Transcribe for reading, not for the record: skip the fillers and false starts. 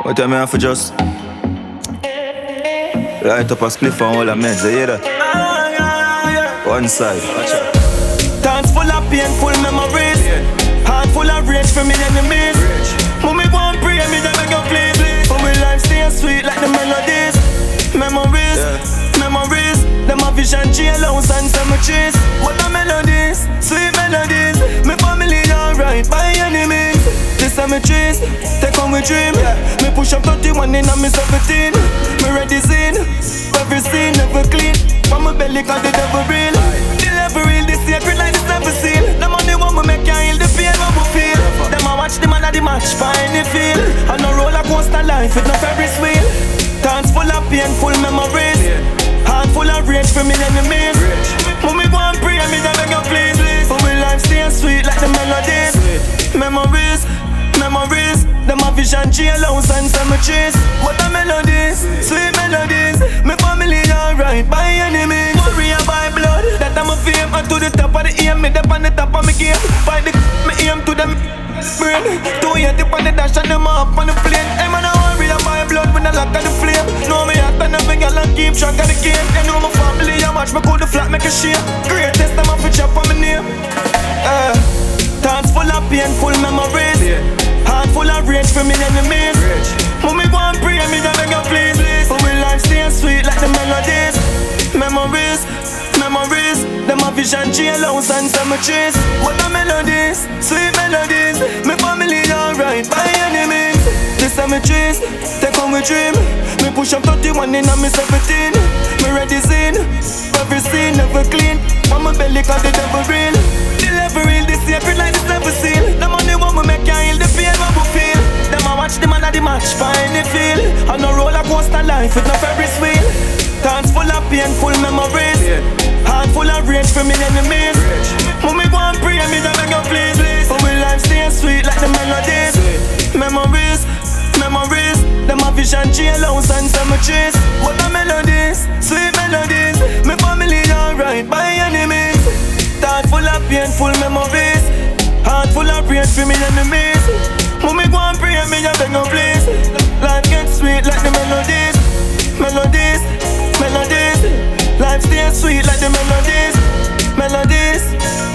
What time I have for just light up a spliff and all the meds, you hear that? One side, watch out. Dance full of painful memories, heart full of rage for me enemies. Mommy won't pray me, they beg you please. But my life stay sweet like the melodies. Memories, memories. Them a vision, jailhouse and cemeteries. What the melodies, sweet melodies. My family alright by any means. The cemeteries, take on my dream. Me push up 31 in and me 17. Me ready scene, every scene never clean. From my belly cause the devil real. The devil real, the secret like the never seen. The money want me make you heal the pain what we feel. Them a watch the man at the match, find the feel. And no roller coaster life with no Ferris wheel. Dance full of painful memories, heart full of rage for me enemies. Mommy go and pray me, they beg you please. But my life stay sweet like the melodies. Memories, memories. Them a vision, jailhouse and cemeteries. What the melodies, sweet melodies. My family alright by any means. Warrior by blood, that I'm a fame. And to the top of the aim, me dip on the top of me game. By the me aim to them brain. 280 on the dash and them up on the plane. Hey man, I warrior by blood when I lock on the flame. Know me hot and every girl and keep track of the game. They know my family, I watch me cool the flat make a shape. Greatest them off a chop on my name. Thoughts full of painful memories, heart full of rage for me enemies. Mommy go and pray me, they beg you please. But my life stay sweet like the melodies. Memories, memories. Them a vision, jailhouse and cemeteries. What the melodies, sweet melodies. My family alright by any means. The cemeteries, take on my dream. Me push up 31 in and me 17. Me ready scene, every scene never clean. From my belly cause the devil real. The devil real, the secret like the never seen. The money want me make you heal the pain what we feel. Them a watch the man at the match, find the feel. And no roller coaster life with no Ferris wheel. Dance full of painful memories, heart full of rage for me enemies. Mommy go and pray me, they beg you please. But my life stay sweet like the melodies. Memories, memories. Them a vision, jailhouse and cemeteries. What the melodies, sweet melodies. My family alright by any means. Thought full of painful memories, heart full of rage for me enemies. Mommy go and pray me, they beg you please. Life gets sweet like the melodies. Melodies, melodies. Life stays sweet like the melodies. Melodies.